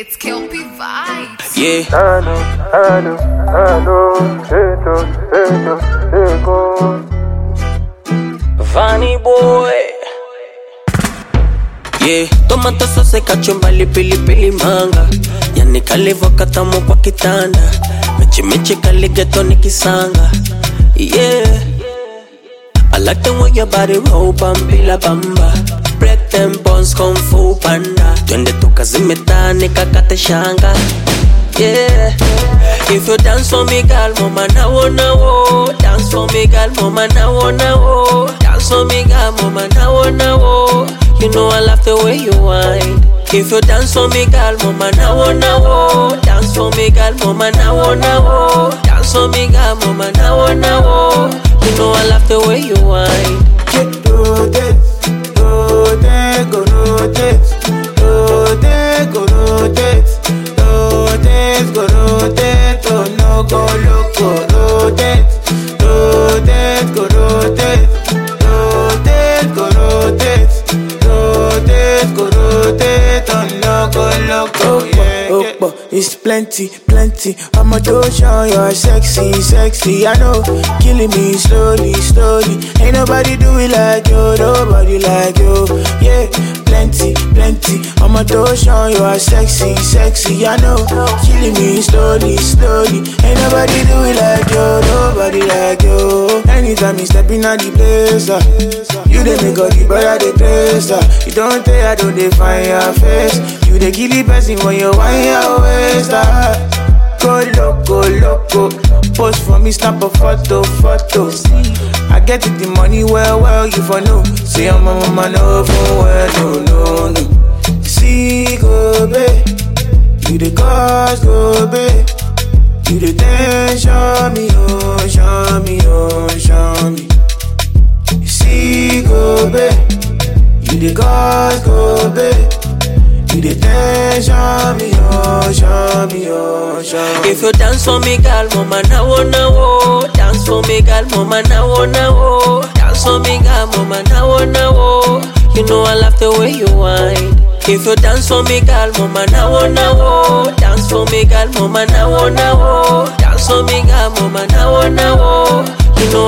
It's Kelpie Vibes. Yeah. Funny boy. Yeah, tomato sauce, kachumbali, pilipili manga. Yani kalivo katamu kwa kitanda. Mechi mechi kaligeto nikisanga. Yeah, I like the way your body roll, bambila bamba. Break them bones, kung fu panda. Twende tukazimeta nikakate shanga. Yeah, if you dance for me, girl, mama na wo. Dance for me, girl, mama na wo. Dance for me, girl, mama na wo. You know I love the way you whine. If you dance for me, girl, mama na wo. Dance for me, girl, mama na wo. Dance for me, girl, mama na wo. You know I love the way you whine. Rotate, rotate, go rotate, rotate, go rotate, rotate, go rotate, oh no go loco, rotate, rotate, go rotate, rotate, go rotate, rotate, go rotate, oh no go loco, yeah. It's plenty, plenty. I'm a ocean, you're sexy, sexy. I know, killing me slowly, slowly. Ain't nobody do it like you, nobody like you. Yeah, plenty, plenty. I'm a ocean, you're sexy, sexy. I know, killing me slowly, slowly. Ain't nobody do it like you, nobody like you. Anytime you step in at the place, you dey make all the brother the place. You don't tell, I don't define your face. You dey kill the person when you want your waist. Go loco, loco. Post for me, snap a photo. I get it, the money well, you for know. See, I'm a mama, no, for well, no. See, go, babe. You the cause, go, babe. You the dance, show me, oh, show me, oh, show me. See, go, babe. You the cause, go, babe. You the dance, show me, oh, show me, oh, show me. If you dance for me, girl, mama na wo. Dance for me, girl, mama na wo. Dance for me, girl, mama na wo. You know I love the way you whine. If you dance for me, girl, mama na wo. Dance for me, girl, mama na wo. Dance for me, girl, mama na wo. You know